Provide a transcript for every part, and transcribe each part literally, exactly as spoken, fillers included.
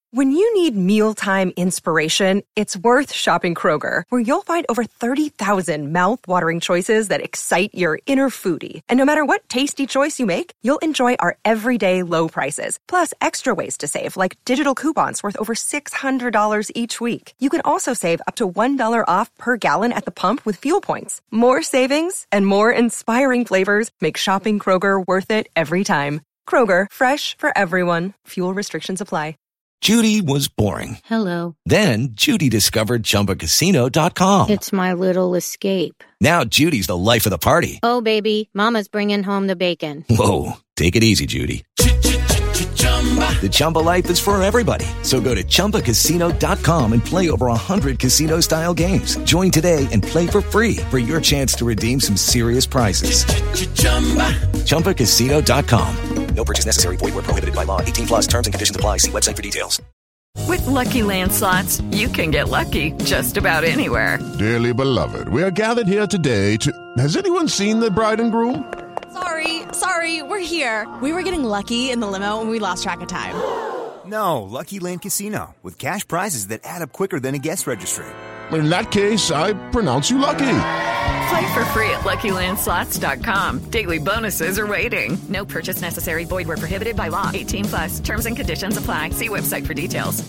When you need mealtime inspiration, it's worth shopping Kroger, where you'll find over thirty thousand mouth-watering choices that excite your inner foodie. And no matter what tasty choice you make, you'll enjoy our everyday low prices, plus extra ways to save, like digital coupons worth over six hundred dollars each week. You can also save up to one dollar off per gallon at the pump with fuel points. More savings and more inspiring flavors make shopping Kroger worth it every time. Kroger, fresh for everyone. Fuel restrictions apply. Judy was boring. Hello. Then Judy discovered Chumba Casino dot com. It's my little escape. Now Judy's the life of the party. Oh, baby, mama's bringing home the bacon. Whoa, take it easy, Judy. The Chumba life is for everybody. So go to Chumba Casino dot com and play over one hundred casino-style games. Join today and play for free for your chance to redeem some serious prizes. Chumba Casino dot com. No purchase necessary. Void where prohibited by law. eighteen plus terms and conditions apply. See website for details. With Lucky Land Slots, you can get lucky just about anywhere. Dearly beloved, we are gathered here today to... Has anyone seen the bride and groom? Sorry, sorry, we're here. We were getting lucky in the limo and we lost track of time. No, Lucky Land Casino, with cash prizes that add up quicker than a guest registry. In that case, I pronounce you lucky. Play for free at Lucky Land Slots dot com. Daily bonuses are waiting. No purchase necessary. Void where prohibited by law. eighteen plus. Terms and conditions apply. See website for details.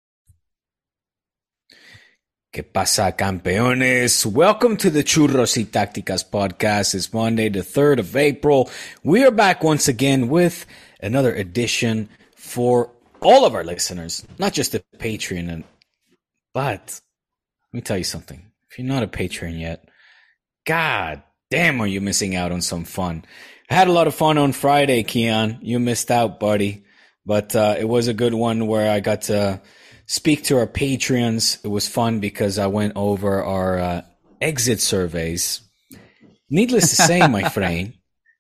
¿Qué pasa, campeones? Welcome to the Churros y Tácticas podcast. It's Monday, the third of April. We are back once again with another edition for all of our listeners, not just the Patreon. But let me tell you something. If you're not a Patreon yet, God damn, are you missing out on some fun. I had a lot of fun on Friday, Keon. You missed out, buddy. But uh, it was a good one where I got to speak to our Patreons. It was fun because I went over our uh, exit surveys. Needless to say, my friend,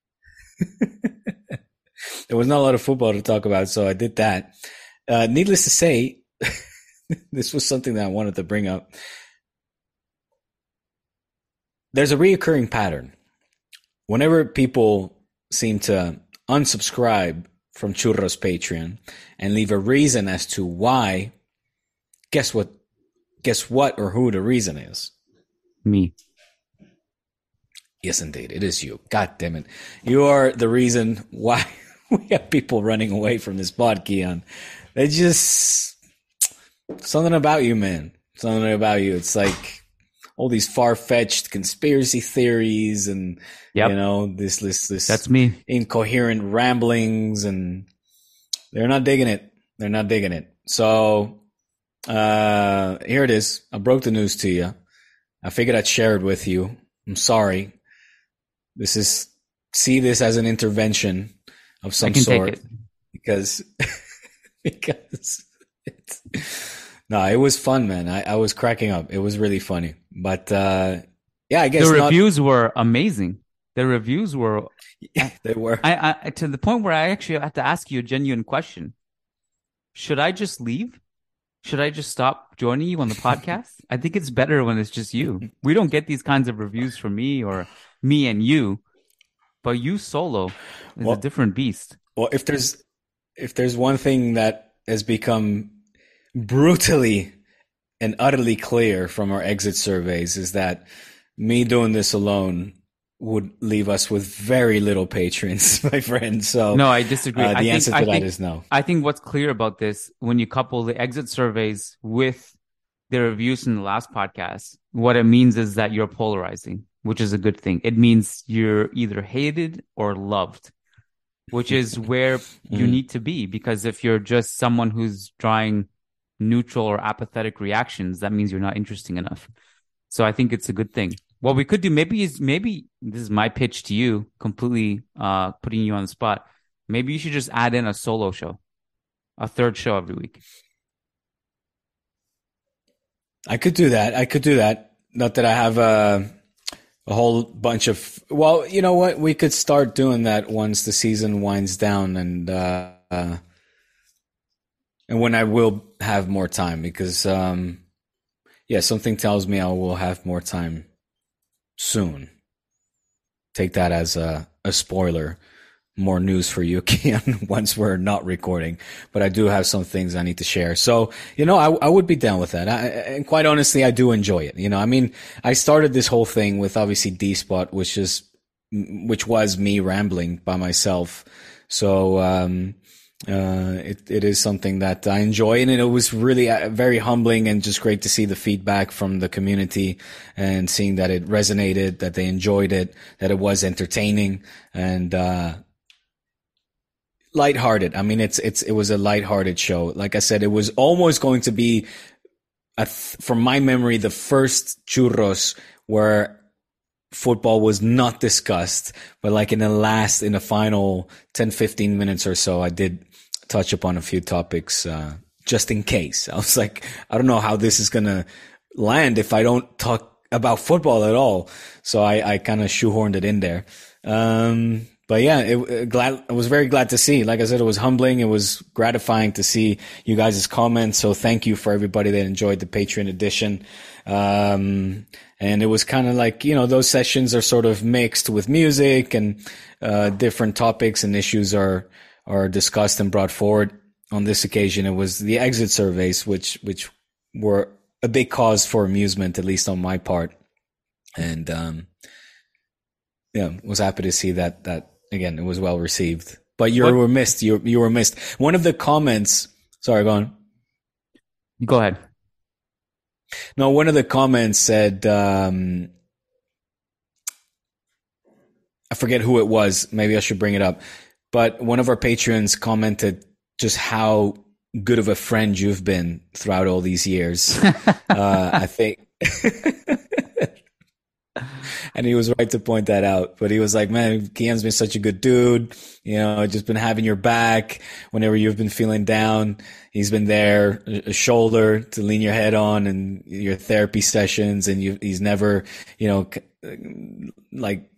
there was not a lot of football to talk about, so I did that. Uh, needless to say, this was something that I wanted to bring up. There's a reoccurring pattern. Whenever people seem to unsubscribe from Churros Patreon and leave a reason as to why, guess what? Guess what or who the reason is? Me. Yes, indeed. It is you. God damn it. You are the reason why we have people running away from this pod, Keon. They just... Something about you, man. Something about you. It's like all these far-fetched conspiracy theories and, yep. you know, this, this, this That's me. incoherent ramblings, and they're not digging it. They're not digging it. So, uh, here it is. I broke the news to you. I figured I'd share it with you. I'm sorry. This is, see this as an intervention of some I can sort. Take it. Because, because it's, no, it was fun, man. I, I was cracking up. It was really funny. But, uh, yeah, I guess the not... reviews were amazing. The reviews were, yeah, they were. I, I, to the point where I actually had to ask you a genuine question. Should I just leave? Should I just stop joining you on the podcast? I think it's better when it's just you. We don't get these kinds of reviews from me or me and you, but you solo is well, a different beast. Well, if there's if there's one thing that has become brutally and utterly clear from our exit surveys, is that me doing this alone would leave us with very little patrons, my friend. So no, I disagree. Uh, the I think, answer to I that think, is no. I think what's clear about this, when you couple the exit surveys with the reviews in the last podcast, what it means is that you're polarizing, which is a good thing. It means you're either hated or loved, which is where you mm. need to be. Because if you're just someone who's drawing neutral or apathetic reactions, that means you're not interesting enough. So I think it's a good thing. What we could do maybe is maybe this is my pitch to you, completely uh, putting you on the spot. Maybe you should just add in a solo show, a third show every week. I could do that. I could do that. Not that I have a, a whole bunch of, well, you know what? We could start doing that once the season winds down, and, uh, uh, and when I will have more time, because, um, yeah, something tells me I will have more time soon. Take that as a, a spoiler. more news for you, Kian, once we're not recording. But I do have some things I need to share. So, you know, I, I would be down with that. I, and quite honestly, I do enjoy it. You know, I mean, I started this whole thing with obviously D-Spot, which is, which was me rambling by myself. So, um, uh, it, it is something that I enjoy, and it was really uh, very humbling and just great to see the feedback from the community and seeing that it resonated, that they enjoyed it, that it was entertaining and, uh, lighthearted. I mean, it's, it's, it was a lighthearted show. Like I said, it was almost going to be, a th- from my memory, the first churros where football was not discussed, but like in the last, in the final ten, fifteen minutes or so, I did touch upon a few topics, uh, just in case. I was like, I don't know how this is going to land if I don't talk about football at all. So I, I kind of shoehorned it in there. Um, But yeah, it, glad, I was very glad to see. Like I said, it was humbling. It was gratifying to see you guys' comments. So thank you for everybody that enjoyed the Patreon edition. Um, and it was kind of like, you know, those sessions are sort of mixed with music and, uh, different topics and issues are, are discussed and brought forward. On this occasion, it was the exit surveys, which, which were a big cause for amusement, at least on my part. And, um, yeah, was happy to see that, that, again, it was well received, but you what? were missed. You you were missed. One of the comments. Sorry, go on. Go ahead. No, one of the comments said, um, I forget who it was. Maybe I should bring it up. But one of our patrons commented just how good of a friend you've been throughout all these years. uh, I think. And he was right to point that out. But he was like, man, Kian's been such a good dude. You know, just been having your back whenever you've been feeling down. He's been there, a shoulder to lean your head on, and your therapy sessions. And you, he's never, you know, like,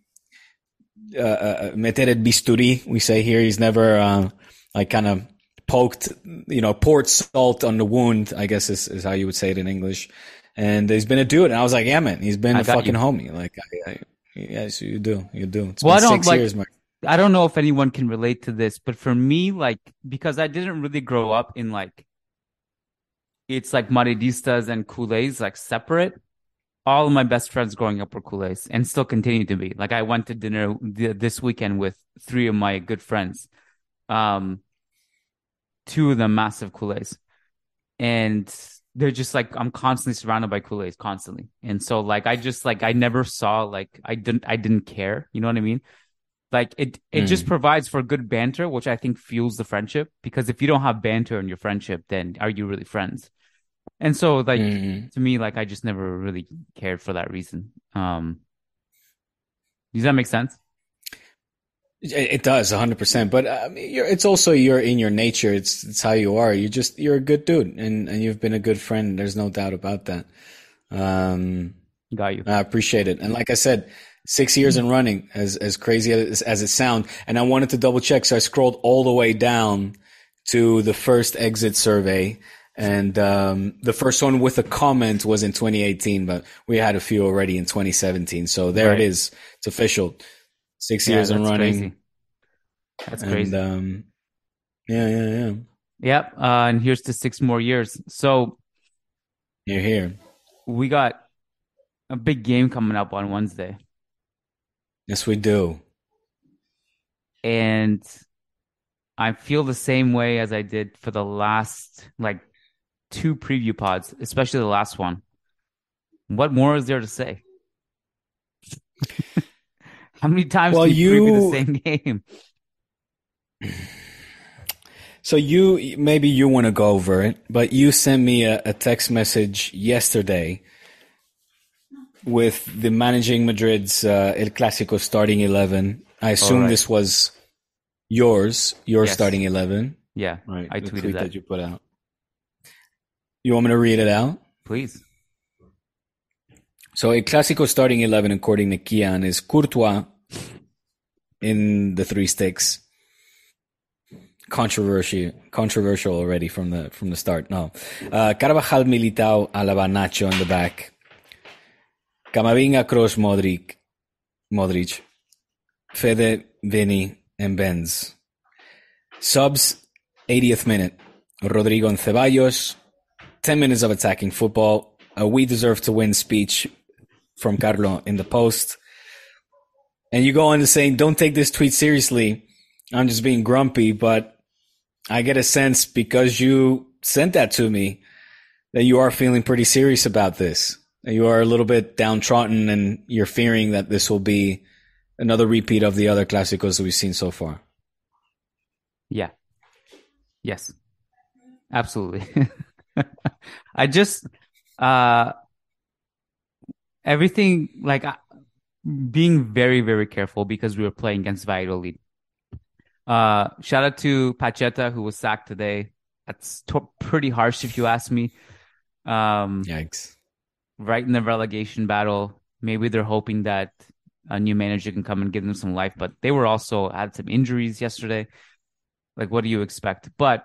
uh, meter el bisturi, we say here. He's never, uh, like kind of poked, you know, poured salt on the wound, I guess is, is how you would say it in English. And he's been a dude. And I was like, yeah, man, he's been I a fucking you. homie. Like, I, I, yes, you do. You do. It's well, been I don't, six like, years, Mark. I don't know if anyone can relate to this, but for me, like, because I didn't really grow up in, like, it's like Madridistas and Culés, like, separate. All of my best friends growing up were Culés and still continue to be. Like, I went to dinner th- this weekend with three of my good friends. Um, two of them massive Culés. And they're just like, I'm constantly surrounded by Culés constantly. And so like, I just like, I never saw like, I didn't, I didn't care. You know what I mean? Like it, it mm. just provides for good banter, which I think fuels the friendship, because if you don't have banter in your friendship, then are you really friends? And so like, mm. to me, like, I just never really cared for that reason. Um, does that make sense? It does, one hundred percent. But uh, you're, it's also you're in your nature. It's it's how you are. You just you're a good dude, and, and you've been a good friend. There's no doubt about that. Um, Got you. I appreciate it. And like I said, six years in running, as as crazy as, as it sounds. And I wanted to double check, so I scrolled all the way down to the first exit survey, and um, the first one with a comment was in twenty eighteen, but we had a few already in twenty seventeen. So there right. it is. It's official. Six yeah, years in running. Crazy. That's crazy. And, um, yeah, yeah, yeah. Yep. Uh, and here's to six more years. So you're here. We got a big game coming up on Wednesday. Yes, we do. And I feel the same way as I did for the last like two preview pods, especially the last one. What more is there to say? How many times well, do you, you preview the same game? So you, maybe you want to go over it, but you sent me a, a text message yesterday with the Managing Madrid's uh, El Clásico starting eleven. I assume right. this was yours, your yes. starting eleven. Yeah, right. I the tweeted tweet that. that you put out. You want me to read it out? Please. So El Clásico starting eleven, according to Kian, is Courtois in the three sticks. Controversial, controversial already from the from the start. No, uh, Carvajal, Militao, Alaba, Nacho in the back. Camavinga, Kroos, Modric, Modric, Fede, Vini, and Benz. Subs, eightieth minute. Rodrigo and Ceballos. ten minutes of attacking football. A we deserve to win speech from Carlo in the post. And you go on to saying, don't take this tweet seriously. I'm just being grumpy, but I get a sense because you sent that to me that you are feeling pretty serious about this. That you are a little bit downtrodden and you're fearing that this will be another repeat of the other Clásicos that we've seen so far. Yeah. Yes. Absolutely. I just, uh, everything, like, uh, being very, very careful because we were playing against Valladolid. Uh, shout out to Pacheta, who was sacked today. That's t- pretty harsh, if you ask me. Um, Yikes. Right in the relegation battle. Maybe they're hoping that a new manager can come and give them some life, but they were also had some injuries yesterday. Like, what do you expect? But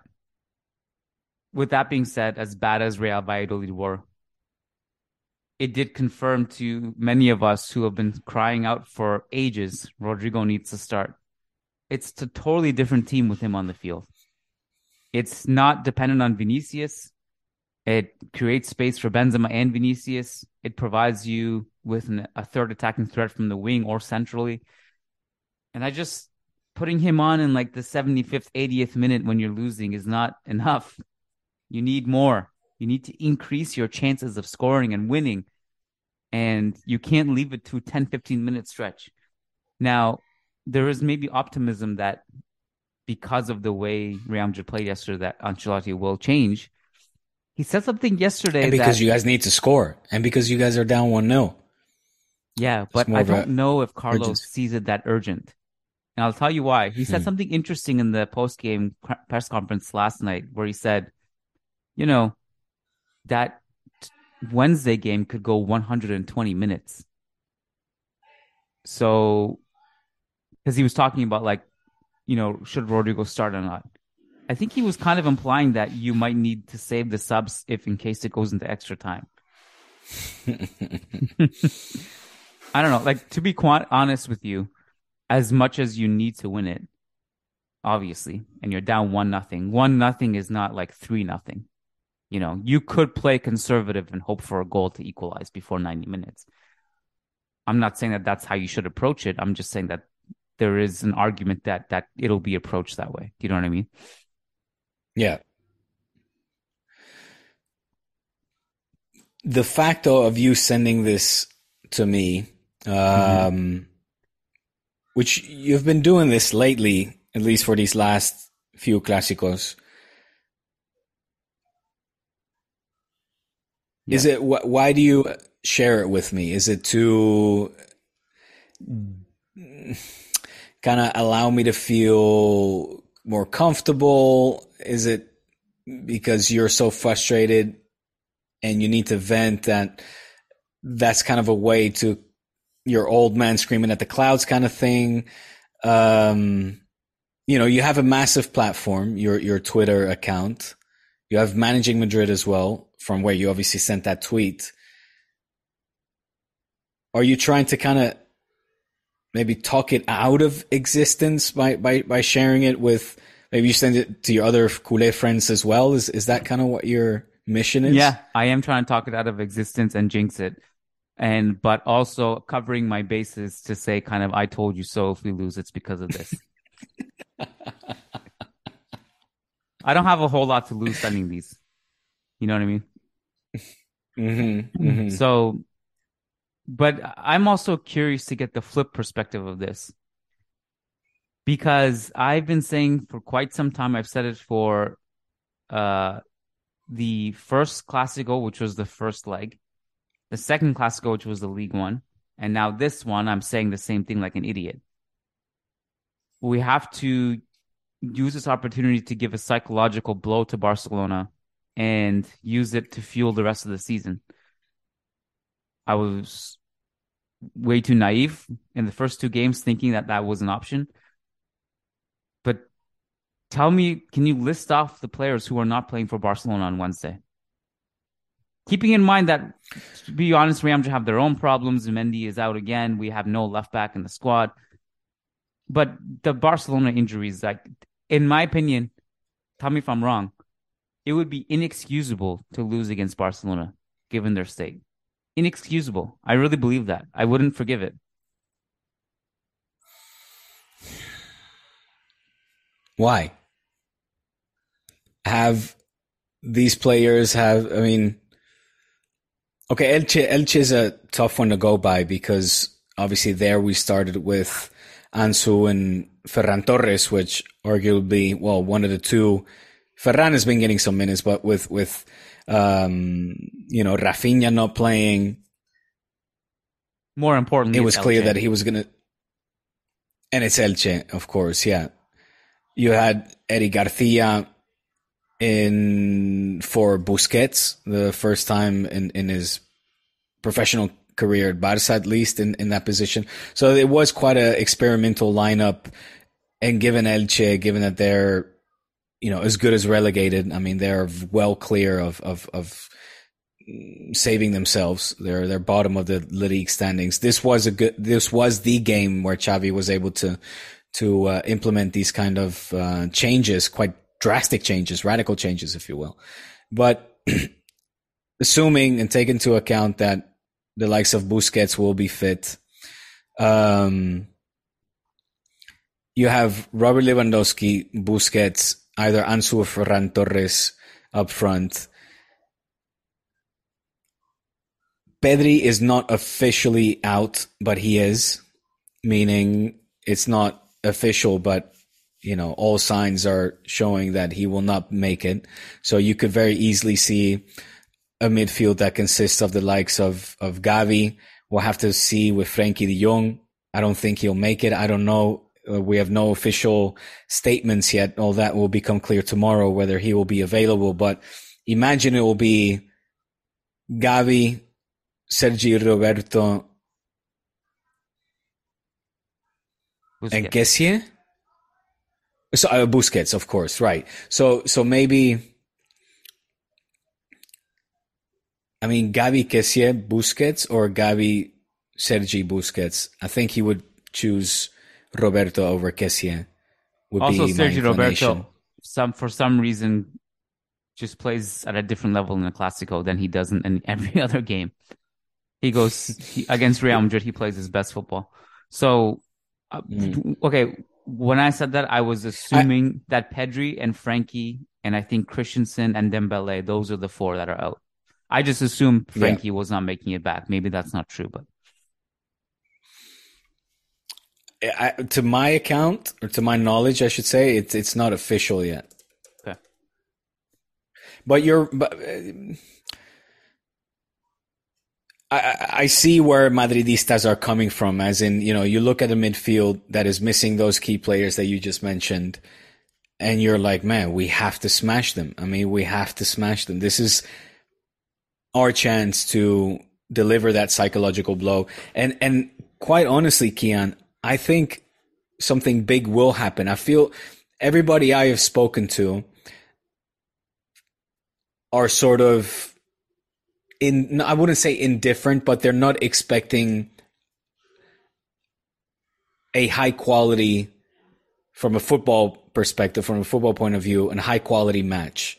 with that being said, as bad as Real Valladolid were, it did confirm to many of us who have been crying out for ages, Rodrigo needs to start. It's a totally different team with him on the field. It's not dependent on Vinicius. It creates space for Benzema and Vinicius. It provides you with an, a third attacking threat from the wing or centrally. And I just, putting him on in like the seventy-fifth, eightieth minute when you're losing is not enough. You need more. You need to increase your chances of scoring and winning. And you can't leave it to a ten, fifteen minute stretch. Now, there is maybe optimism that because of the way Real Madrid played yesterday, that Ancelotti will change. He said something yesterday. And because that, you guys need to score. And because you guys are down one nil. Yeah, but I don't know if Carlos urgency. sees it that urgent. And I'll tell you why. He said hmm. something interesting in the post-game press conference last night where he said, you know, that Wednesday game could go one hundred twenty minutes. So, because he was talking about, like, you know, should Rodrigo start or not? I think he was kind of implying that you might need to save the subs if in case it goes into extra time. I don't know. Like, to be quite honest with you, as much as you need to win it, obviously, and you're down one nothing, one nothing is not like three nothing. You know, you could play conservative and hope for a goal to equalize before ninety minutes. I'm not saying that that's how you should approach it. I'm just saying that there is an argument that that it'll be approached that way. Do you know what I mean? Yeah. The fact, though, of you sending this to me, um, mm-hmm. which you've been doing this lately, at least for these last few Clásicos. Yeah. Is it, wh- why do you share it with me? Is it to kind of allow me to feel more comfortable? Is it because you're so frustrated and you need to vent that that's kind of a way to your old man screaming at the clouds kind of thing? Um, you know, you have a massive platform, your, your Twitter account. You have Managing Madrid as well, from where you obviously sent that tweet. Are you trying to kind of maybe talk it out of existence by, by, by sharing it with, maybe you send it to your other culé friends as well? Is is that kind of what your mission is? Yeah, I am trying to talk it out of existence and jinx it. And, but also covering my bases to say kind of, I told you so. If we lose, it's because of this. I don't have a whole lot to lose sending these. You know what I mean? Mm-hmm, mm-hmm. So, but I'm also curious to get the flip perspective of this. Because I've been saying for quite some time, I've said it for uh, the first Clásico, which was the first leg, the second Clásico, which was the League One, and now this one, I'm saying the same thing like an idiot. We have to use this opportunity to give a psychological blow to Barcelona and use it to fuel the rest of the season. I was way too naive in the first two games thinking that that was an option. But tell me, can you list off the players who are not playing for Barcelona on Wednesday? Keeping in mind that, to be honest, Real Madrid have their own problems. Mendy is out again. We have no left back in the squad. but the Barcelona injuries, like, in my opinion, tell me if I'm wrong, it would be inexcusable to lose against Barcelona, given their state. Inexcusable. I really believe that. I wouldn't forgive it. Why? Have these players have, I mean, okay, Elche, Elche is a tough one to go by because obviously there we started with Ansu and Ferran Torres, which arguably, well, one of the two. Ferran has been getting some minutes, but with, with um, you know, Rafinha not playing. More importantly, it was clear Elche. that he was going to. And it's Elche, of course, yeah. You had Eric Garcia in for Busquets, the first time in, in his professional career at Barca, at least in, in that position. So it was quite an experimental lineup. And given Elche, given that they're, you know, as good as relegated, I mean, they're well clear of, of, of saving themselves. They're, they're bottom of the league standings. This was a good, this was the game where Xavi was able to, to uh, implement these kind of uh, changes, quite drastic changes, radical changes, if you will. But assuming and take into account that the likes of Busquets will be fit, um, you have Robert Lewandowski, Busquets, either Ansu or Ferran Torres up front. Pedri is not officially out, but he is, meaning it's not official, but you know, all signs are showing that he will not make it. So you could very easily see a midfield that consists of the likes of, of Gavi. We'll have to see with Frenkie de Jong. I don't think he'll make it. I don't know. Uh, we have no official statements yet. All that will become clear tomorrow, whether he will be available. But imagine it will be Gavi, Sergi Roberto, Busquets. and Kessie. So, uh, Busquets, of course, right. So, so maybe, I mean, Gavi, Kessie, Busquets, or Gavi, Sergi, Busquets. I think he would choose Roberto over Kessie. Would Also, be Sergi my Roberto, some for some reason, just plays at a different level in the Clásico than he does in, in every other game. He goes he, against Real Madrid. He plays his best football. So, uh, mm. okay. When I said that, I was assuming I, that Pedri and Frenkie and I think Christensen and Dembele, those are the four that are out. I just assumed Frenkie yeah. was not making it back. Maybe that's not true, but I, to my account, or to my knowledge, I should say, it's it's not official yet. Okay. But you're, but uh, I, I see where Madridistas are coming from, as in, you know, you look at a midfield that is missing those key players that you just mentioned, and you're like, man, we have to smash them. I mean, we have to smash them. This is our chance to deliver that psychological blow. And, and quite honestly, Kian, I think something big will happen. I feel everybody I have spoken to are sort of, in, I wouldn't say indifferent, but they're not expecting a high quality, from a football perspective, from a football point of view, and high quality match.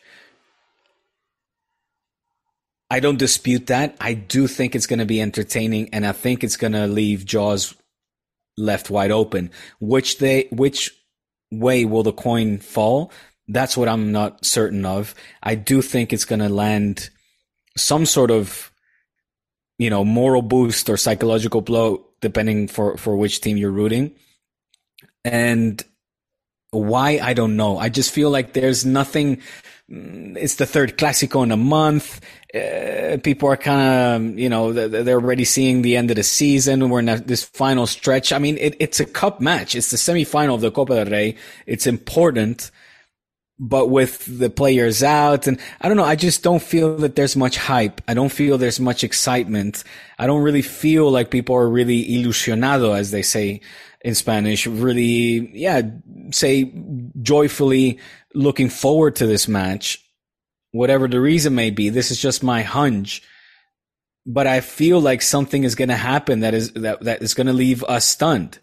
I don't dispute that. I do think it's going to be entertaining, and I think it's going to leave jaws left wide open. Which they, which way will the coin fall? That's what I'm not certain of. I do think it's going to land some sort of, you know, moral boost or psychological blow, depending for, for which team you're rooting. And why, I don't know. I just feel like there's nothing. It's the third Clásico in a month. Uh, people are kind of, you know, they're already seeing the end of the season. We're in this final stretch. I mean, it, it's a cup match. It's the semifinal of the Copa del Rey. It's important. But with the players out, and I don't know, I just don't feel that there's much hype. I don't feel there's much excitement. I don't really feel like people are really ilusionado, as they say in Spanish, really, yeah, say joyfully looking forward to this match, whatever the reason may be. This is just my hunch. But I feel like something is going to happen that is, that, that is going to leave us stunned.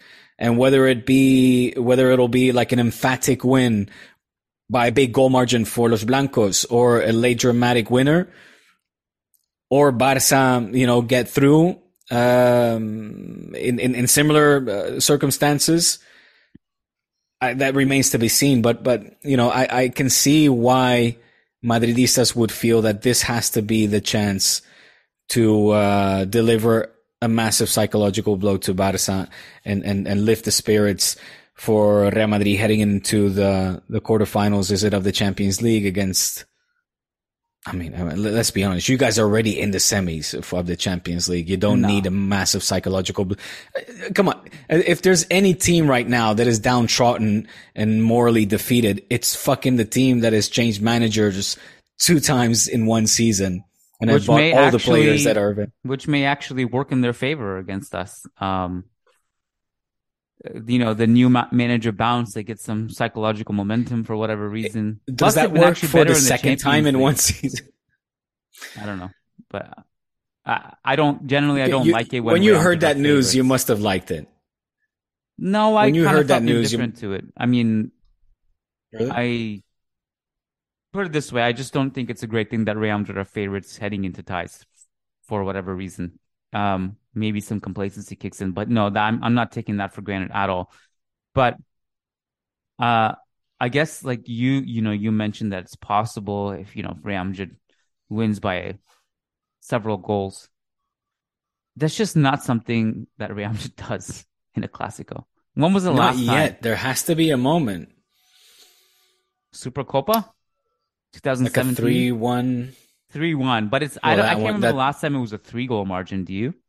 And whether it be, whether it'll be like an emphatic win by a big goal margin for Los Blancos or a late dramatic winner, or Barça, you know, get through um, in, in, in similar uh, circumstances, I, that remains to be seen. But, but you know, I, I can see why Madridistas would feel that this has to be the chance to uh, deliver a massive psychological blow to Barça and, and, and lift the spirits for Real Madrid heading into the, the quarterfinals, is it, of the Champions League against, I mean, let's be honest, you guys are already in the semis of the Champions League. You don't no. need a massive psychological, come on. If there's any team right now that is downtrodden and morally defeated, it's fucking the team that has changed managers two times in one season. And which have bought all actually, the players that are, which may actually work in their favor against us. Um, you know, the new ma- manager bounce, they get some psychological momentum for whatever reason. Does Plus, that work for the second the time in one season? I don't know, but I, I don't generally. I don't you, like it when, when you heard that news. Favorites. You must have liked it. No, I when you heard that news, different you... to it. I mean, really? I put it this way: I just don't think it's a great thing that Real Madrid are favorites heading into ties for whatever reason. Um, maybe some complacency kicks in, but no, that, I'm I'm not taking that for granted at all. But uh, I guess like you, you know, you mentioned that it's possible if you know Real Madrid wins by several goals. That's just not something that Real Madrid does in a Clásico. When was the not last time? Not yet. There has to be a moment. Supercopa, twenty seventeen, like a three one. Three one, but it's well, I, don't, I can't one, remember that, the last time it was a three goal margin. Do you?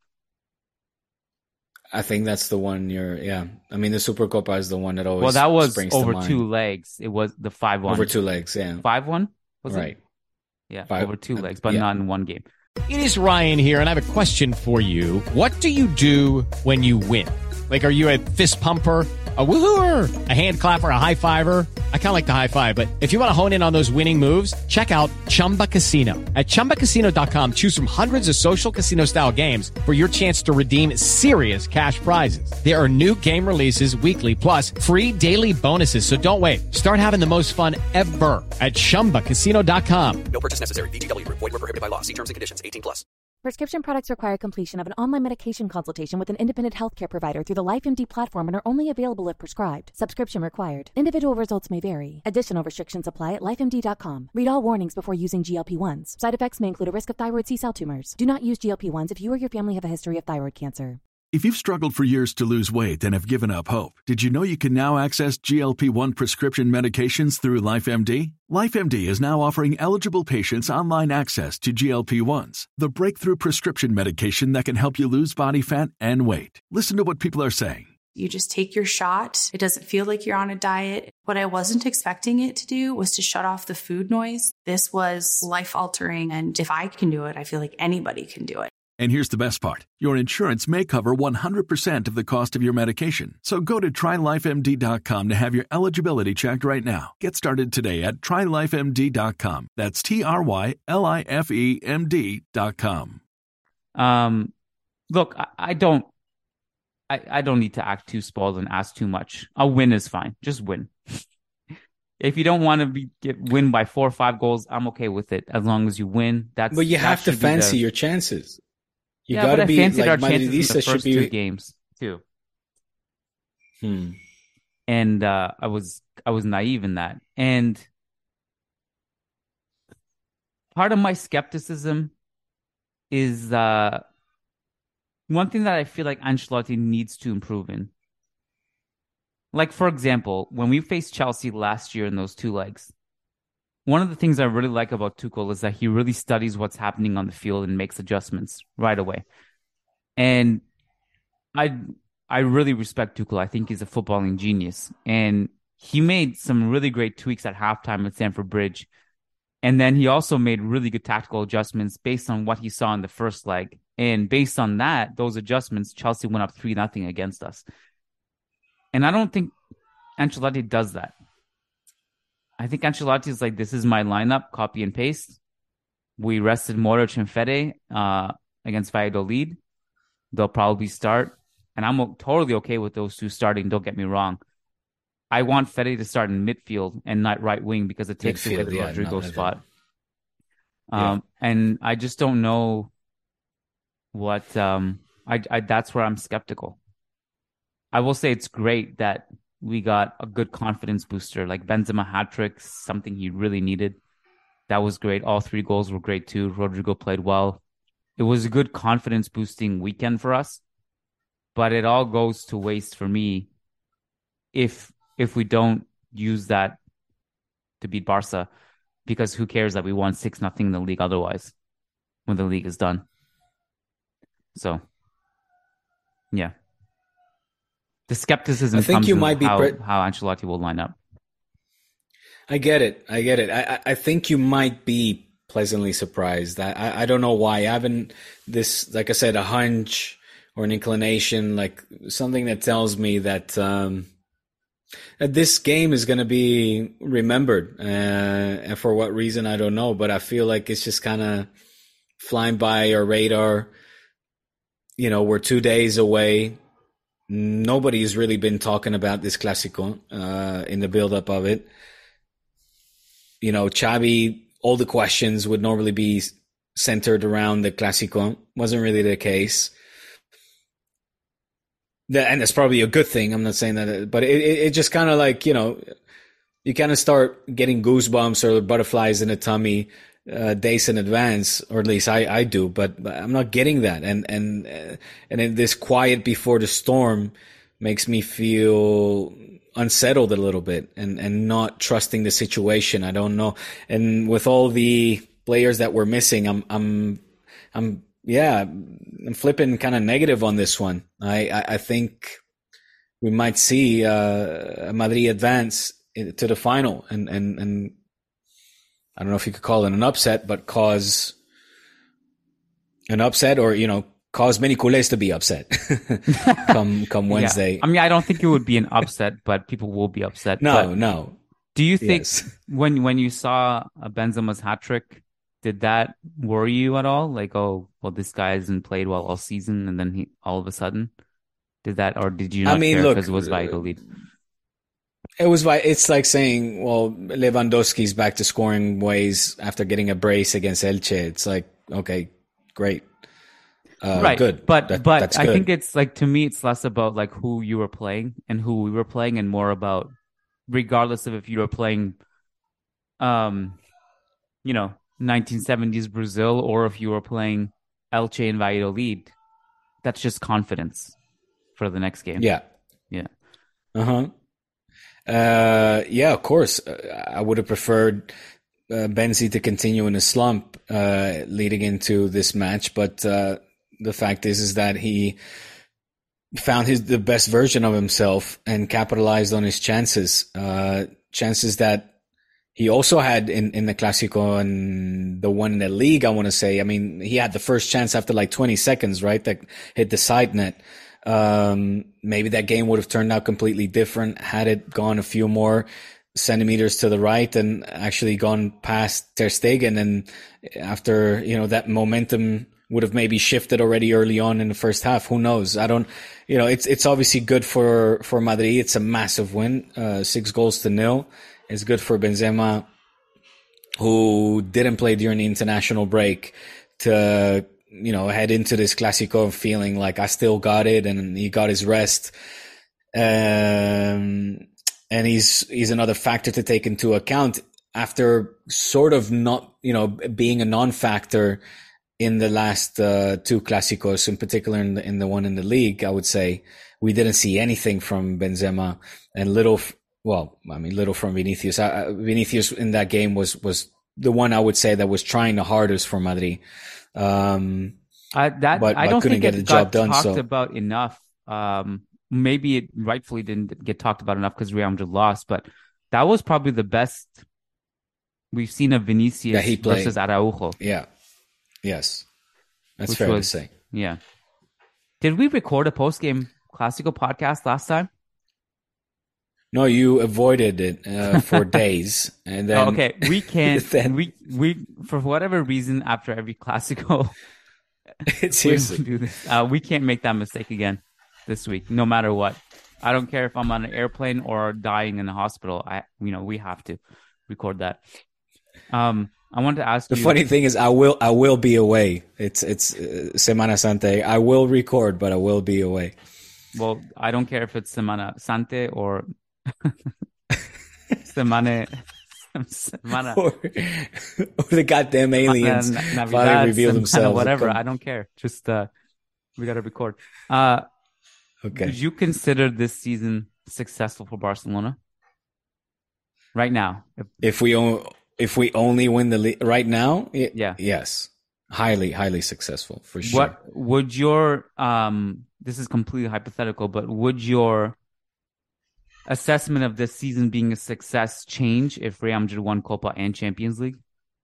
I think that's the one you're. Yeah, I mean the Supercopa is the one that always. Well, that was springs over to mind. two legs. It was the five one. Over two legs, yeah. Five one was right. it? Yeah, Five, over two legs, but yeah. not in one game. It is Ryan here, and I have a question for you. What do you do when you win? Like, are you a fist pumper, a woohooer, a hand clapper, a high fiver? I kind of like the high five, but if you want to hone in on those winning moves, check out Chumba Casino. At chumba casino dot com, choose from hundreds of social casino style games for your chance to redeem serious cash prizes. There are new game releases weekly, plus free daily bonuses. So don't wait. Start having the most fun ever at chumba casino dot com. No purchase necessary. V G W Group. Void where prohibited by law. See terms and conditions. eighteen plus. Prescription products require completion of an online medication consultation with an independent healthcare provider through the LifeMD platform and are only available if prescribed. Subscription required. Individual results may vary. Additional restrictions apply at life M D dot com. Read all warnings before using G L P ones. Side effects may include a risk of thyroid C-cell tumors. Do not use G L P ones if you or your family have a history of thyroid cancer. If you've struggled for years to lose weight and have given up hope, did you know you can now access G L P one prescription medications through LifeMD? LifeMD is now offering eligible patients online access to G L P ones, the breakthrough prescription medication that can help you lose body fat and weight. Listen to what people are saying. You just take your shot. It doesn't feel like you're on a diet. What I wasn't expecting it to do was to shut off the food noise. This was life-altering, and if I can do it, I feel like anybody can do it. And here's the best part. Your insurance may cover one hundred percent of the cost of your medication. So go to try life M D dot com to have your eligibility checked right now. Get started today at try life M D dot com. That's T R Y L I F E M D dot com. Um, look, I, I don't I, I don't need to act too spoiled and ask too much. A win is fine. Just win. If you don't want to be get, win by four or five goals, I'm okay with it. As long as you win, that's. But you that have to fancy the... your chances. You yeah, gotta but be, I fancied like, our chances in the Madridista first be... two games too. Hmm. And uh, I was I was naive in that, and part of my skepticism is uh, one thing that I feel like Ancelotti needs to improve in. Like, for example, when we faced Chelsea last year in those two legs, one of the things I really like about Tuchel is that he really studies what's happening on the field and makes adjustments right away. And I I really respect Tuchel. I think he's a footballing genius. And he made some really great tweaks at halftime at Stamford Bridge. And then he also made really good tactical adjustments based on what he saw in the first leg. And based on that, those adjustments, Chelsea went up three nothing against us. And I don't think Ancelotti does that. I think Ancelotti is like, this is my lineup, copy and paste. We rested Modric and Fede uh, against Valladolid. They'll probably start. and I'm totally okay with those two starting. Don't get me wrong. I want Fede to start in midfield and not right wing because it takes Midfield, away the yeah, Rodrigo not spot. Yeah. Um, and I just don't know what um, I, I that's where I'm skeptical. I will say it's great that we got a good confidence booster, like Benzema hat-trick, something he really needed. That was great. All three goals were great too. Rodrigo played well. It was a good confidence boosting weekend for us, but it all goes to waste for me if if we don't use that to beat Barca, because who cares that we won six nothing in the league otherwise when the league is done. So, yeah. The skepticism I think comes you in might be how, pre- how Ancelotti will line up. I get it. I get it. I, I think you might be pleasantly surprised. I, I, I don't know why. I haven't this, like I said, a hunch or an inclination, like something that tells me that, um, that this game is going to be remembered. Uh, and for what reason, I don't know. But I feel like it's just kind of flying by our radar. You know, we're two days away. Nobody's really been talking about this Clásico uh, in the build-up of it. You know, Xavi, all the questions would normally be centered around the Clásico. Wasn't really the case. The, and that's probably a good thing. I'm not saying that, but it, it, it just kind of like, you know, you kind of start getting goosebumps or butterflies in the tummy uh, days in advance, or at least I, I do, but, but I'm not getting that. And, and, uh, and in this quiet before the storm makes me feel unsettled a little bit and, and not trusting the situation. I don't know. And with all the players that we're missing, I'm, I'm, I'm, yeah, I'm flipping kind of negative on this one. I, I, I think we might see uh, Madrid advance to the final, and, and, and I don't know if you could call it an upset, but cause an upset, or, you know, cause many culés to be upset come come Wednesday. Yeah. I mean, I don't think it would be an upset, but people will be upset. No, but no. Do you think Yes. when when you saw Benzema's hat trick, did that worry you at all? Like, oh, well, this guy hasn't played well all season, and then he all of a sudden did that, or did you not I mean, care look, because it was Valladolid? It was like, it's like saying, well, Lewandowski's back to scoring ways after getting a brace against Elche. It's like, okay, great. Uh, right. Good. But, that, but that's I good. think it's like, to me, it's less about like who you were playing and who we were playing, and more about, regardless of if you were playing, um, you know, nineteen seventies Brazil, or if you were playing Elche and Valladolid, that's just confidence for the next game. Yeah. Yeah. Uh-huh. Uh, yeah, of course. Uh, I would have preferred uh, Benzi to continue in a slump uh, leading into this match, but uh, the fact is, is that he found his the best version of himself and capitalized on his chances. Uh, chances that he also had in, in the Clásico and the one in the league, I want to say. I mean, he had the first chance after like twenty seconds, right? That hit the side net. Um, maybe that game would have turned out completely different had it gone a few more centimeters to the right and actually gone past Ter Stegen. And after, you know, that momentum would have maybe shifted already early on in the first half. Who knows? I don't, you know, it's, it's obviously good for, for Madrid. It's a massive win, uh, six goals to nil. It's good for Benzema, who didn't play during the international break, to, you know, head into this Clásico feeling like I still got it, and he got his rest. Um, and he's, he's another factor to take into account after sort of not, you know, being a non-factor in the last, uh, two Clásicos, in particular in the, in the one in the league. I would say we didn't see anything from Benzema, and little, well, I mean, little from Vinicius. Uh, Vinicius in that game was, was the one I would say that was trying the hardest for Madrid. Um, uh, that but, I but don't couldn't think get it the got job done. talked So about enough. Um, maybe it rightfully didn't get talked about enough because Real Madrid lost, but that was probably the best we've seen of Vinicius yeah, he played. versus Araujo. Yeah. Yes. That's Which fair was, to say. Yeah. Did we record a post-game Clásico podcast last time? No, you avoided it uh, for days, and then oh, okay, we can't. then, we we for whatever reason, after every Clásico, seriously, we, do this. Uh, we can't make that mistake again. this week, no matter what. I don't care if I'm on an airplane or dying in the hospital. I, you know, we have to record that. Um, I wanted to ask the you. The funny thing is, I will, I will be away. It's, it's uh, Semana Santa. I will record, but I will be away. Well, I don't care if it's Semana Santa or Semana, Semana or, or the goddamn aliens Navidad, finally reveal Semana, themselves. Whatever, I don't care. Just uh, we got to record. Uh, okay. Would you consider this season successful for Barcelona right now? If, if we o- if we only win the league right now, y- yeah, yes, highly highly successful for sure. What would your um? This is completely hypothetical, but would your assessment of this season being a success change if Real Madrid won Copa and Champions League?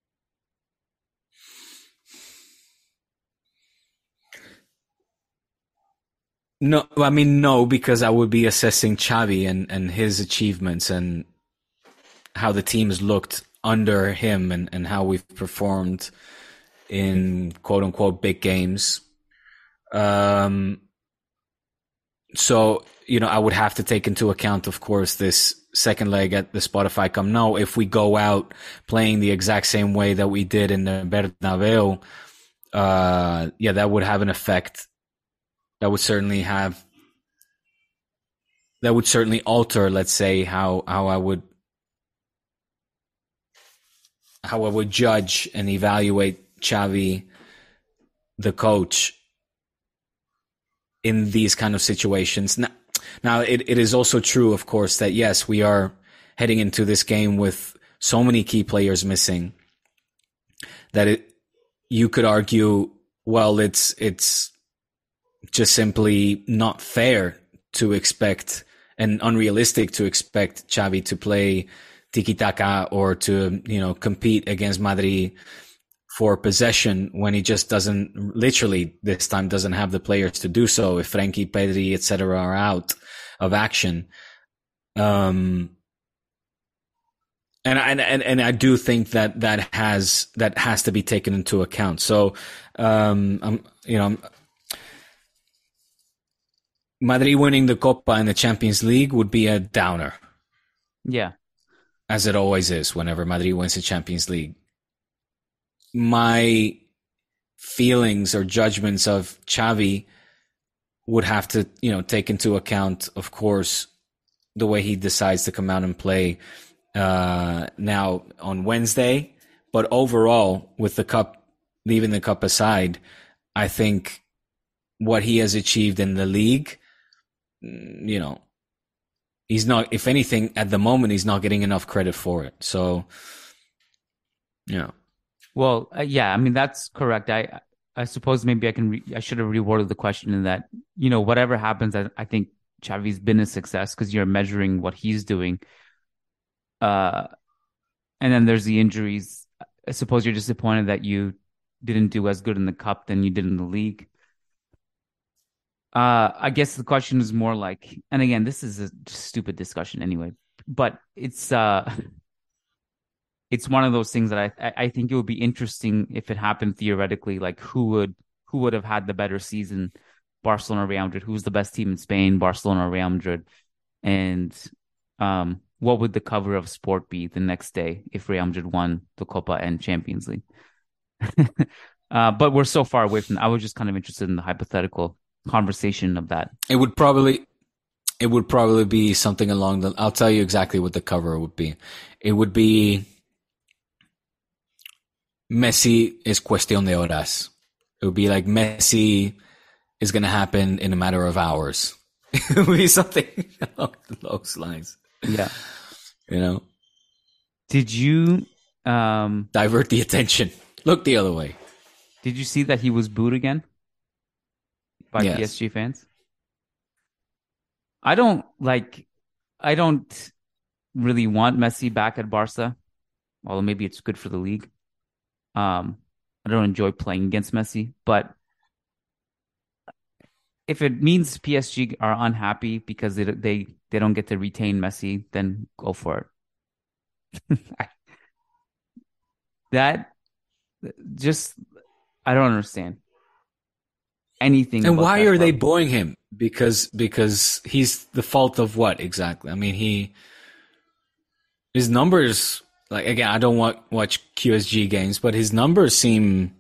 No, I mean, no, because I would be assessing Xavi and, and his achievements and how the team has looked under him and, and how we've performed in quote unquote big games. Um, so, you know, I would have to take into account, of course, this second leg at the Spotify Camp Nou. If we go out playing the exact same way that we did in the Bernabeu, uh, yeah, that would have an effect. That would certainly have, that would certainly alter, let's say, how, how I would, how I would judge and evaluate Xavi, the coach, in these kind of situations. Now, now it, it is also true, of course, that yes, we are heading into this game with so many key players missing that it, you could argue, well, it's, it's, just simply not fair to expect and unrealistic to expect Xavi to play tiki-taka or to, you know, compete against Madrid for possession when he just doesn't, literally this time doesn't have the players to do so. If Frenkie, Pedri, et cetera are out of action. Um, and I, and, and I do think that that has, that has to be taken into account. So, um, I'm, you know, I'm, Madrid winning the Copa and the Champions League would be a downer. Yeah. As it always is whenever Madrid wins the Champions League. My feelings or judgments of Xavi would have to, you know, take into account, of course, the way he decides to come out and play uh, now on Wednesday. But overall, with the Cup, leaving the Cup aside, I think what he has achieved in the league, you know, he's not, if anything, at the moment, he's not getting enough credit for it. So, you know. Well, uh, yeah, I mean, that's correct. I I suppose maybe I can, re- I should have reworded the question in that, you know, whatever happens, I, I think Xavi's been a success because you're measuring what he's doing. Uh, and then there's the injuries. I suppose you're disappointed that you didn't do as good in the Cup than you did in the league. Uh, I guess the question is more like, and again, this is a stupid discussion anyway, but it's uh, it's one of those things that I I think it would be interesting if it happened theoretically, like who would who would have had the better season, Barcelona or Real Madrid? Who's the best team in Spain, Barcelona or Real Madrid? And um, what would the cover of Sport be the next day if Real Madrid won the Copa and Champions League? uh, but we're so far away from that. I was just kind of interested in the hypothetical conversation of that. It would probably it would probably be something along the, I'll tell you exactly what the cover would be. It would be Messi es cuestión de horas. It would be like Messi is going to happen in a matter of hours. It would be something along those lines. Yeah. You know? Did you um divert the attention? Look the other way. Did you see that he was booed again by yes. P S G fans? I don't like I don't really want Messi back at Barca, although maybe it's good for the league. Um I don't enjoy playing against Messi, but if it means P S G are unhappy because they they, they don't get to retain Messi, then go for it. That just I don't understand anything. And about why that are they club. booing him? because because he's the fault of what exactly? I mean, he his numbers, like, again, I don't want watch Q S G games, but his numbers seem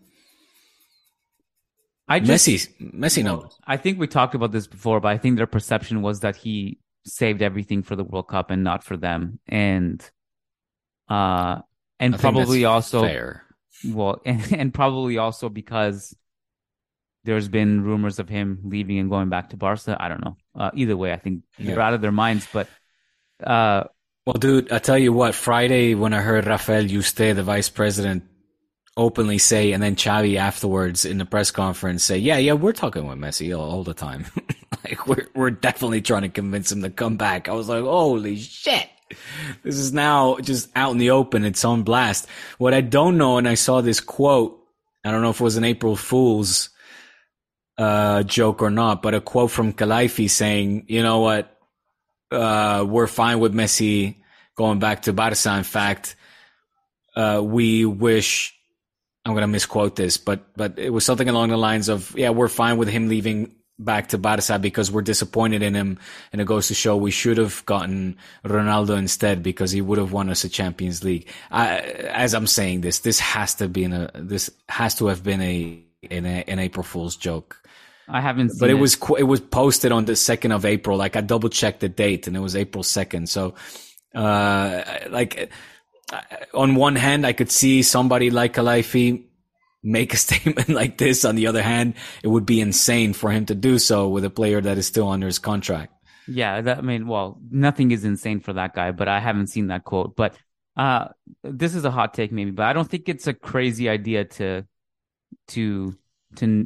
I just, Messi Messi well, numbers. I think we talked about this before, but I think their perception was that he saved everything for the World Cup and not for them, and uh, and I probably also fair. well, and, and probably also because there's been rumors of him leaving and going back to Barca. I don't know. Uh, either way, I think they're Yeah. out of their minds. But uh, Well, dude, I tell you what, Friday when I heard Rafael Yuste, the vice president, openly say, and then Xavi afterwards in the press conference say, yeah, yeah, we're talking with Messi all, all the time. Like, we're we're definitely trying to convince him to come back. I was like, holy shit. This is now just out in the open. It's on blast. What I don't know, and I saw this quote, I don't know if it was an April Fool's uh, joke or not, but a quote from Khelaifi saying, you know what, uh, we're fine with Messi going back to Barca. In fact, uh, we wish, I'm going to misquote this, but but it was something along the lines of, yeah, we're fine with him leaving back to Barca because we're disappointed in him, and it goes to show we should have gotten Ronaldo instead because he would have won us a Champions League. I, as I'm saying this, this has to be in a this has to have been a an, an April Fool's joke. I haven't seen But it, it. was it was posted on the second of April. Like, I double checked the date, and it was April second. So, uh, like, on one hand, I could see somebody like Khelaifi make a statement like this. On the other hand, it would be insane for him to do so with a player that is still under his contract. Yeah, that, I mean, well, nothing is insane for that guy, but I haven't seen that quote. But uh, this is a hot take, maybe, but I don't think it's a crazy idea to to to.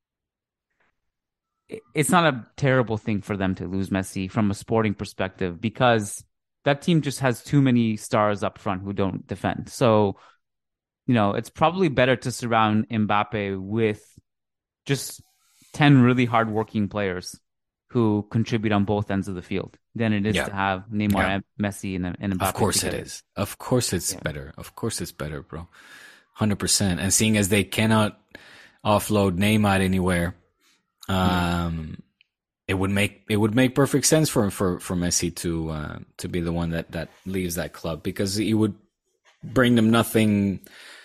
It's not a terrible thing for them to lose Messi from a sporting perspective, because that team just has too many stars up front who don't defend. So, you know, it's probably better to surround Mbappe with just ten really hardworking players who contribute on both ends of the field than it is Yeah. to have Neymar, Yeah. and Messi, and, and Mbappe. Of course together. it is. Of course it's Yeah. better. Of course it's better, bro. one hundred percent. And seeing as they cannot offload Neymar anywhere, um, it would make it would make perfect sense for for for Messi to uh, to be the one that that leaves that club, because he would bring them nothing.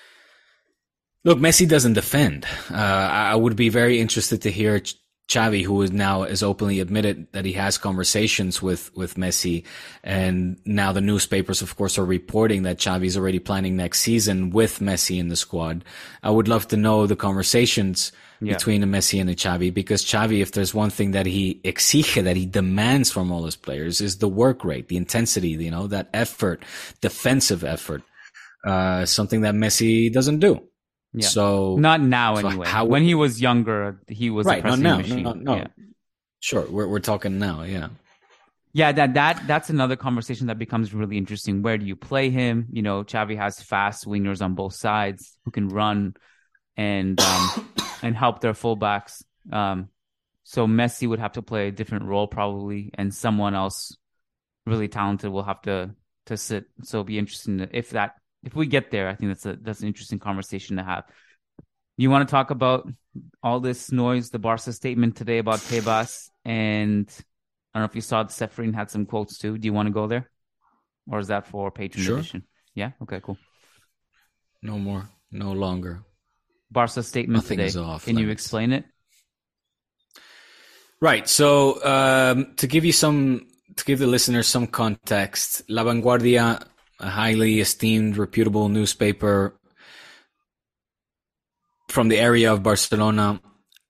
Look, Messi doesn't defend. Uh, I would be very interested to hear Ch- Xavi, who is now has openly admitted that he has conversations with, with Messi. And now the newspapers, of course, are reporting that Xavi is already planning next season with Messi in the squad. I would love to know the conversations Yeah. between the Messi and the Xavi, because Xavi, if there's one thing that he exige, that he demands from all his players, is the work rate, the intensity, you know, that effort, defensive effort, uh, something that Messi doesn't do. Yeah. So not now so anyway. how- when he was younger, he was right, a pressing not now, machine. no, no, no. Yeah. Sure, we're we're talking now, yeah. Yeah, that that that's another conversation that becomes really interesting. Where do you play him? You know, Xavi has fast wingers on both sides who can run and um, and help their fullbacks. Um, so Messi would have to play a different role probably, and someone else really talented will have to to sit. So it'll be interesting to, if that if we get there. I think that's a that's an interesting conversation to have. You want to talk about all this noise, the Barca statement today about Tebas, and I don't know if you saw that Seferin had some quotes too. Do you want to go there? Or is that for Patreon Sure. edition? Yeah? Okay, cool. No more, no longer. Barca statement Nothing today. is off Can you limits. explain it? Right. So, um, to give you some, to give the listeners some context, La Vanguardia, a highly esteemed, reputable newspaper from the area of Barcelona,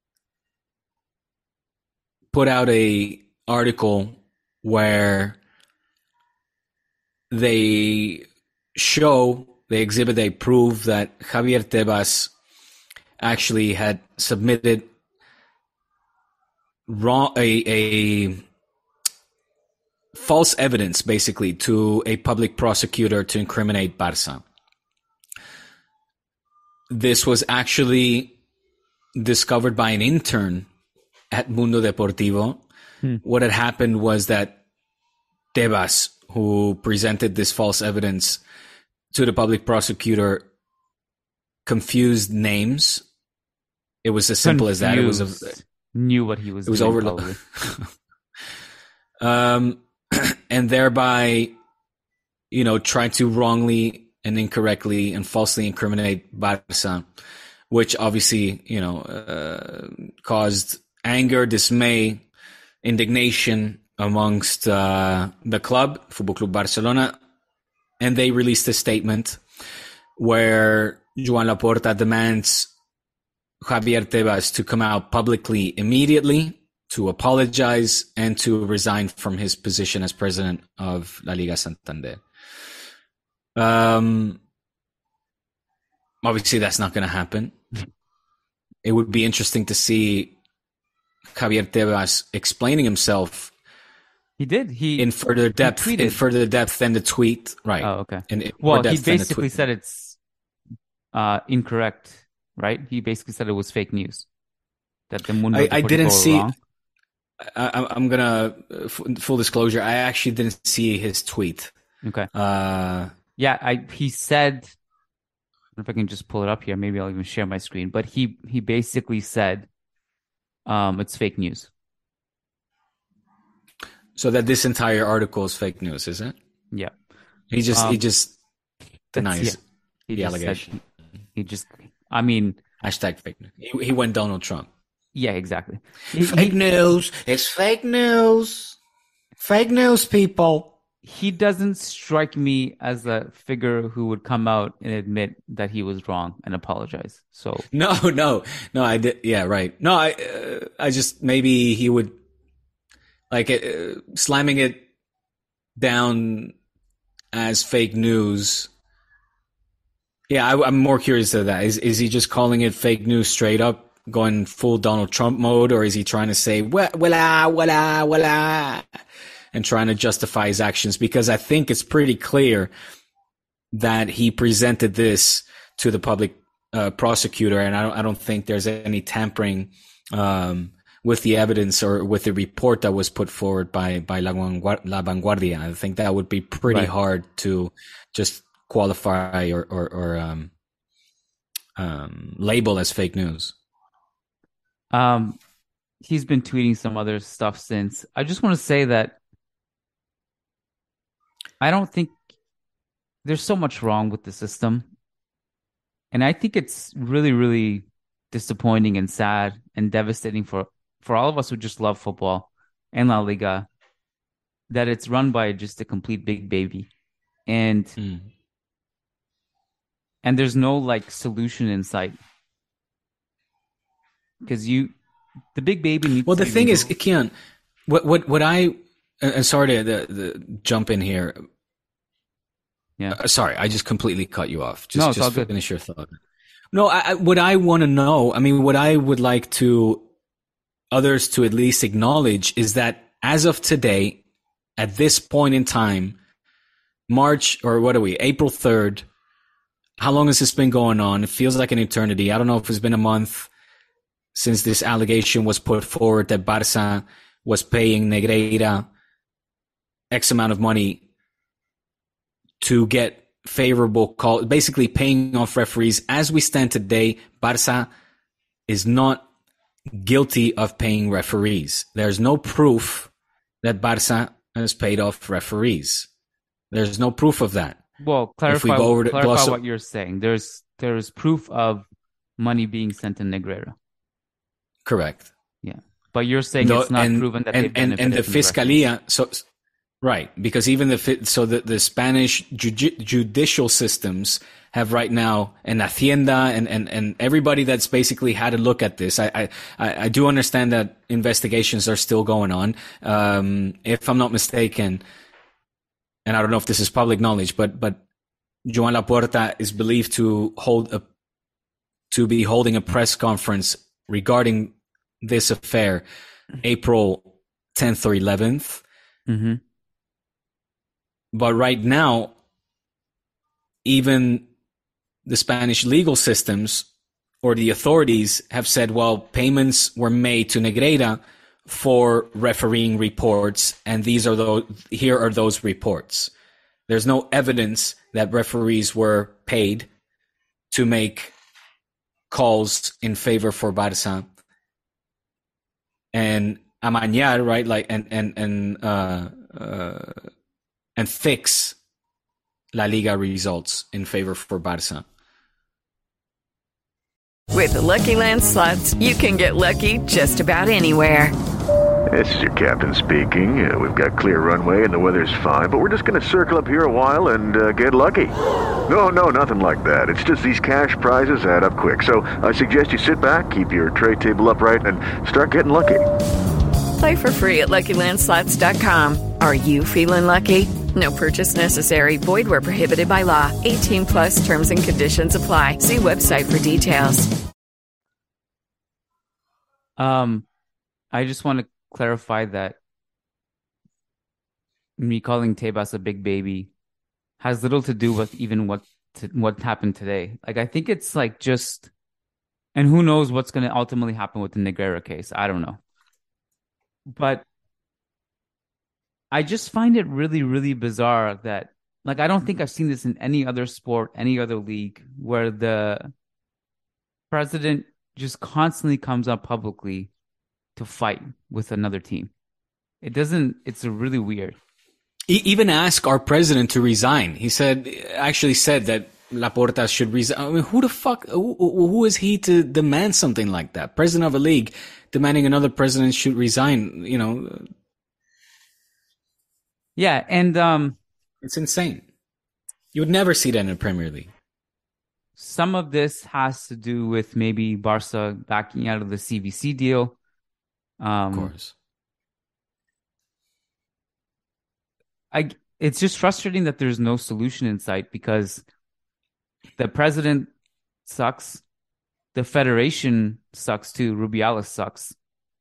put out a article where they show, they exhibit, they prove that Javier Tebas actually had submitted wrong a, a false evidence, basically, to a public prosecutor to incriminate Barca. This was actually discovered by an intern at Mundo Deportivo. Hmm. What had happened was that Tebas, who presented this false evidence to the public prosecutor, confused names. It was as simple as that. It was a, Confused knew what he was it was doing. Overlooked. um, and thereby, you know, tried to wrongly and incorrectly and falsely incriminate Barça, which obviously, you know, uh, caused anger, dismay, indignation amongst uh, the club, Football Club Barcelona, and they released a statement where Joan Laporta demands Javier Tebas to come out publicly immediately to apologize and to resign from his position as president of La Liga Santander. Um, obviously, that's not going to happen. It would be interesting to see Javier Tebas explaining himself. He did. He in further depth, in further depth than the tweet, right? Oh, okay. In, well, he basically said it's uh, incorrect, right? He basically said it was fake news. That the Mundo I, I didn't see. Wrong. I, I'm gonna full disclosure. I actually didn't see his tweet. Okay. Uh, yeah, I he said. I don't know if I can just pull it up here. Maybe I'll even share my screen. But he he basically said, um, it's fake news. So that this entire article is fake news, is it? Yeah. He just um, he just denies yeah. he the just allegation. Said, he just, I mean, hashtag fake news. He, he went Donald Trump. Yeah, exactly. He, fake he, news. It's fake news. Fake news, people. He doesn't strike me as a figure who would come out and admit that he was wrong and apologize. So no, no, no. I did. Yeah, right. No, I, uh, I just maybe he would like uh, slamming it down as fake news. Yeah, I, I'm more curious to that. Is is he just calling it fake news straight up, going full Donald Trump mode, or is he trying to say "wella, wella, wella" and trying to justify his actions? Because I think it's pretty clear that he presented this to the public uh, prosecutor, and I don't, I don't think there's any tampering um, with the evidence or with the report that was put forward by by La, Vanguard- La Vanguardia. I think that would be pretty right. hard to just qualify or or, or um, um, label as fake news. Um, he's been tweeting some other stuff since. I just want to say that I don't think there's so much wrong with the system. And I think it's really, really disappointing and sad and devastating for, for all of us who just love football and La Liga that it's run by just a complete big baby. And mm. and there's no like solution in sight. Because you the big baby needs well, to the thing legal. is, Kian, what what what I uh, sorry to the, the jump in here. Yeah, uh, sorry, I just completely cut you off. Just no, it's just all good. Finish your thought. No, I, I, what I want to know, I mean, what I would like to others to at least acknowledge is that as of today, at this point in time, March or what are we, April third? How long has this been going on? It feels like an eternity. I don't know if it's been a month since this allegation was put forward that Barça was paying Negreira X amount of money to get favorable call, basically paying off referees. As we stand today, Barça is not guilty of paying referees. There's no proof that Barça has paid off referees. There's no proof of that. Well, clarify, if we go over to clarify gloss- what you're saying. There's there's proof of money being sent to Negreira. Correct. Yeah, but you're saying no, it's not and, proven that and, they've and, and the benefited from Fiscalia. So right, because even the so the, the Spanish ju- judicial systems have right now, and Hacienda and, and, and everybody that's basically had a look at this. I, I, I do understand that investigations are still going on. Um, if I'm not mistaken, and I don't know if this is public knowledge, but but Joan Laporta is believed to hold a to be holding a press conference regarding this affair, April tenth or eleventh. Mm-hmm. But right now, even the Spanish legal systems or the authorities have said, well, payments were made to Negreira for refereeing reports, and these are those, here are those reports. There's no evidence that referees were paid to make calls in favor for Barça. and amañar, right? Like and and and uh, uh, and fix La Liga results in favor for Barça. With the Lucky Land Slots, you can get lucky just about anywhere. This is your captain speaking. Uh, we've got clear runway and the weather's fine, but we're just going to circle up here a while and uh, get lucky. No, no, nothing like that. It's just these cash prizes add up quick. So I suggest you sit back, keep your tray table upright, and start getting lucky. Play for free at Lucky Land Slots dot com. Are you feeling lucky? No purchase necessary. Void where prohibited by law. eighteen plus terms and conditions apply. See website for details. Um, I just want to clarify that me calling Tebas a big baby has little to do with even what to, what happened today. Like, I think it's like just, and who knows what's going to ultimately happen with the Negreira case. I don't know. But I just find it really, really bizarre that, like, I don't think I've seen this in any other sport, any other league, where the president just constantly comes up publicly to fight with another team. It doesn't, it's really weird. He even asked our president to resign. He said, actually said that Laporta should resign. I mean, who the fuck, who, who is he to demand something like that? President of a league demanding another president should resign, you know. Yeah, and um, it's insane. You would never see that in the Premier League. Some of this has to do with maybe Barca backing out of the C V C deal. Um, of course. I, it's just frustrating that there's no solution in sight because the president sucks. The federation sucks too. Rubiales sucks.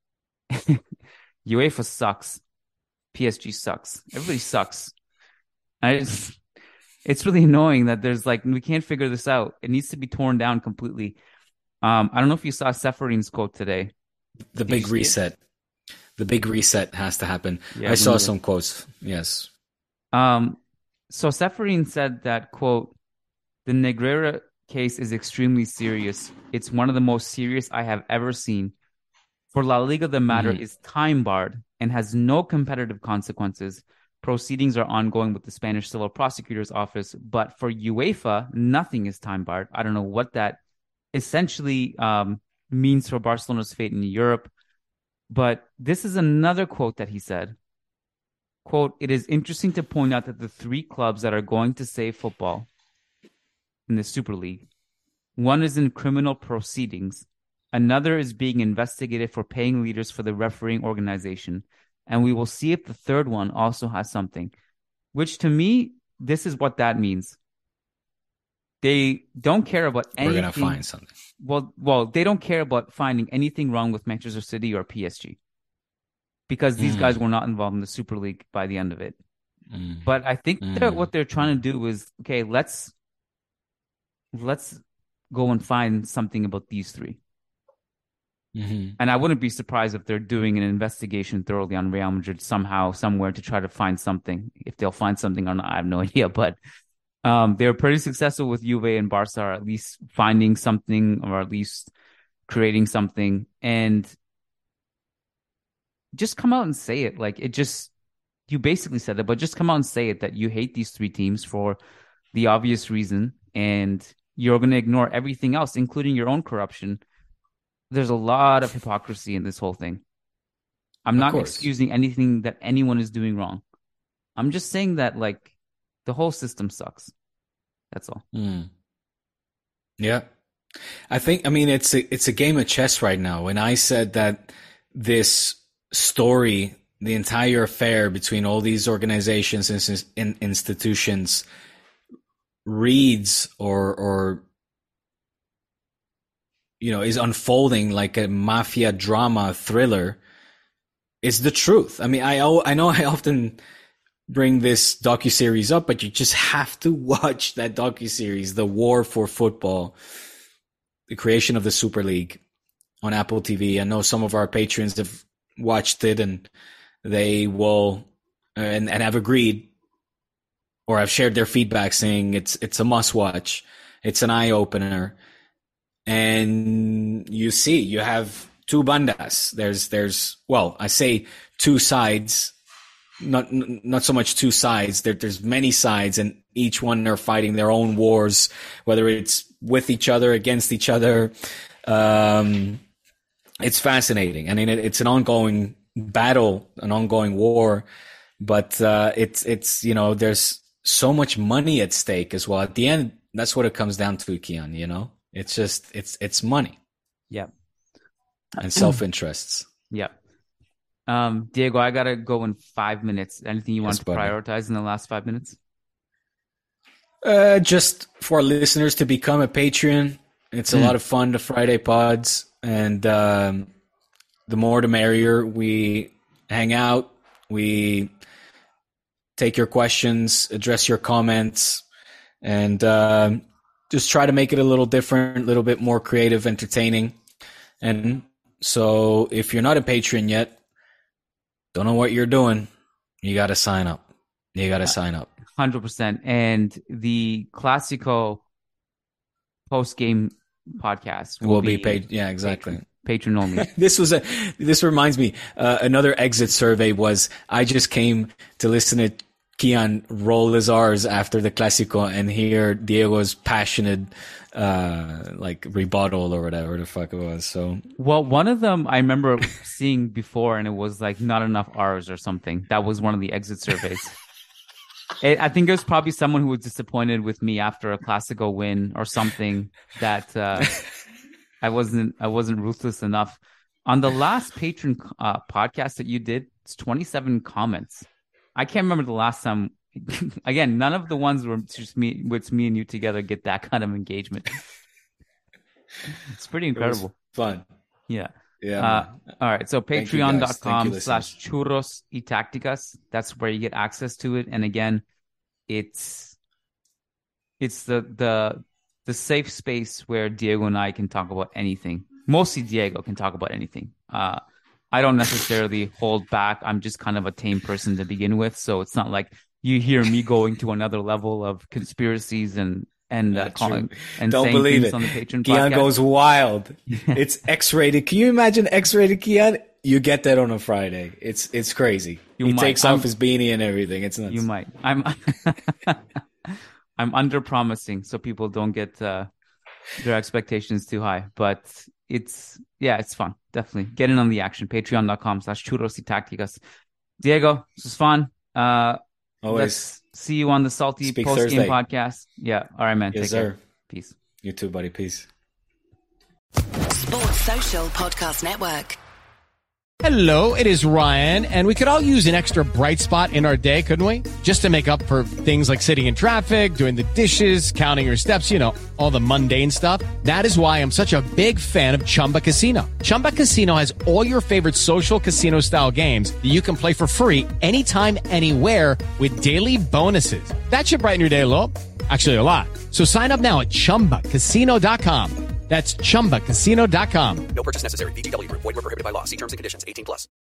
UEFA sucks. P S G sucks. Everybody sucks. I just, it's really annoying that there's like, we can't figure this out. It needs to be torn down completely. Um, I don't know if you saw Seferin's quote today. The Did big reset. The big reset has to happen. Yeah, I saw we- some quotes. Yes. Um, so Seferin said that, quote, the Negreira case is extremely serious. It's one of the most serious I have ever seen. For La Liga, the matter Mhm. is time barred and has no competitive consequences. Proceedings are ongoing with the Spanish Civil Prosecutor's Office, but for UEFA, nothing is time barred. I don't know what that essentially um, means for Barcelona's fate in Europe, but this is another quote that he said. Quote, it is interesting to point out that the three clubs that are going to save football in the Super League, one is in criminal proceedings, another is being investigated for paying leaders for the refereeing organization, and we will see if the third one also has something. Which to me, this is what that means. They don't care about anything. We're going to find something. Well, well, they don't care about finding anything wrong with Manchester City or P S G. Because these Mm. guys were not involved in the Super League by the end of it. Mm. But I think Mm. that what they're trying to do is, okay, let's let's go and find something about these three. Mm-hmm. And I wouldn't be surprised if they're doing an investigation thoroughly on Real Madrid somehow, somewhere to try to find something. If they'll find something or not, I have no idea. But um, they're pretty successful with Juve and Barca, or at least finding something, or at least creating something. And just come out and say it. Like, it just, you basically said it, but just come out and say it, that you hate these three teams for the obvious reason, and you're going to ignore everything else, including your own corruption. There's a lot of hypocrisy in this whole thing. I'm Of not course. excusing anything that anyone is doing wrong. I'm just saying that, like, the whole system sucks. That's all. Mm. Yeah. I think, I mean, it's a, it's a game of chess right now. When I said that this story, the entire affair between all these organizations and in- institutions reads or, or, you know, is unfolding like a mafia drama thriller, it's the truth. I mean, I, I know I often bring this docuseries up, but you just have to watch that docuseries, The War for Football, the creation of the Super League on Apple T V. I know some of our patrons have watched it, and they will uh, and, and have agreed or have shared their feedback saying it's it's a must watch. It's an eye opener. And you see, you have two bandas. There's there's well, I say two sides, not not so much two sides. There, there's many sides, and each one are fighting their own wars, whether it's with each other, against each other. Um, it's fascinating. I mean, it, it's an ongoing battle, an ongoing war, but uh, it's it's you know, there's so much money at stake as well. At the end, that's what it comes down to, Kiyan. You know, it's just it's it's money. Yeah. And self-interests. Yeah. Um, Diego, I gotta go in five minutes. Anything you Yes, want to buddy. prioritize in the last five minutes? Uh, just for listeners to become a Patreon. It's a Mm. lot of fun, the Friday pods, and um, the more the merrier. We hang out, we take your questions, address your comments, and um just try to make it a little different, a little bit more creative, entertaining. And so if you're not a Patreon yet, don't know what you're doing, you got to sign up. You got to sign up. one hundred percent. And the Classico post-game podcast will, Will be paid. Yeah, exactly. Patron only. This was a. This reminds me. Uh, another exit survey was. I just came to listen to Kiyan roll his R's after the Clásico and hear Diego's passionate, uh, like rebuttal or whatever the fuck it was. So Well, one of them I remember seeing before, and it was like not enough R's or something. That was one of the exit surveys. It, I think it was probably someone who was disappointed with me after a Clásico win or something, that uh, I wasn't I wasn't ruthless enough. On the last Patron uh, podcast that you did, it's twenty-seven comments. I can't remember the last time. Again, none of the ones where it's just me, with me and you together, get that kind of engagement. It's pretty incredible. It was fun. Yeah. Yeah. Uh, all right. So Thank you, guys. Thank patreon.com you, slash churros y tácticas. That's where you get access to it. And again, it's it's the the the safe space where Diego and I can talk about anything. Mostly Diego can talk about anything. Uh, I don't necessarily hold back. I'm just kind of a tame person to begin with. So it's not like you hear me going to another level of conspiracies and and uh, Not calling true. and Don't saying believe things it. on the Patreon Kiyan podcast. goes wild. It's X-rated. Can you imagine X-rated Kiyan? You get that on a Friday. It's it's crazy. You he might. takes I'm- off his beanie and everything. It's nuts. You might. I'm I'm under promising so people don't get uh, their expectations too high. But it's yeah, it's fun. Definitely. Get in on the action. Patreon.com slash churros y tácticas. Diego, this was fun. Uh Always. Let's see you on the Salty Speak Post Game Thursday. podcast. Yeah. All right, man. Yes, Take sir. care. Peace. You too, buddy. Peace. Sports Social Podcast Network. Hello, it is Ryan, and we could all use an extra bright spot in our day, couldn't we? Just to make up for things like sitting in traffic, doing the dishes, counting your steps, you know, all the mundane stuff. That is why I'm such a big fan of Chumba Casino. Chumba Casino has all your favorite social casino style games that you can play for free anytime, anywhere with daily bonuses. That should brighten your day a little. Actually, a lot. So sign up now at chumba casino dot com. That's chumba casino dot com. No purchase necessary. V G W Group. Void where prohibited by law. See terms and conditions. eighteen plus.